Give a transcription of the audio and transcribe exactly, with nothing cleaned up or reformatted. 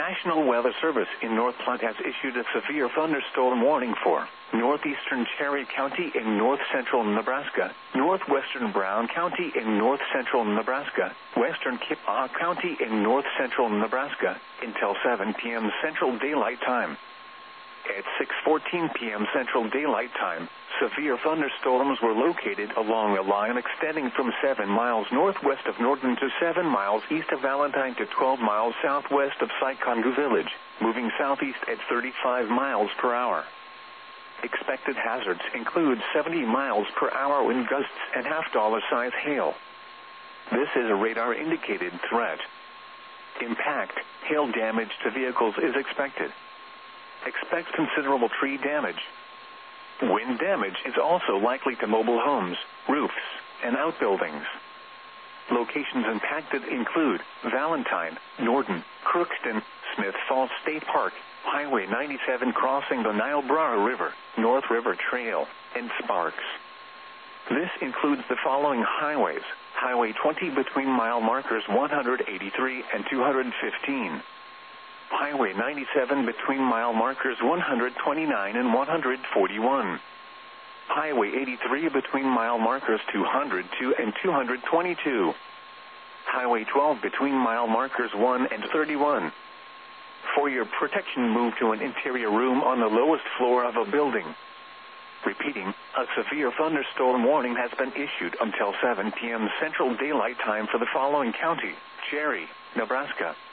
National Weather Service in North Platte has issued a severe thunderstorm warning for northeastern Cherry County in north-central Nebraska, northwestern Brown County in north-central Nebraska, western Kippawa County in north-central Nebraska, until seven p m Central Daylight Time. At six fourteen p m Central Daylight Time, severe thunderstorms were located along a line extending from seven miles northwest of Norton to seven miles east of Valentine to twelve miles southwest of Sycongu Village, moving southeast at thirty-five miles per hour. Expected hazards include seventy miles per hour wind gusts and half-dollar size hail. This is a radar-indicated threat. Impact, hail damage to vehicles is expected. Expect considerable tree damage. Wind damage is also likely to mobile homes, roofs, and outbuildings. Locations impacted include Valentine, Norton, Crookston, Smith Falls State Park, Highway ninety-seven crossing the Niobrara River, North River Trail, and Sparks. This includes the following highways: Highway twenty between mile markers one hundred eighty-three and two hundred fifteen. Highway ninety-seven between mile markers one hundred twenty-nine and one hundred forty-one. Highway eighty-three between mile markers two hundred two and two hundred twenty-two. Highway twelve between mile markers one and thirty-one. For your protection, move to an interior room on the lowest floor of a building. Repeating, a severe thunderstorm warning has been issued until seven p m Central Daylight Time for the following county: Cherry, Nebraska,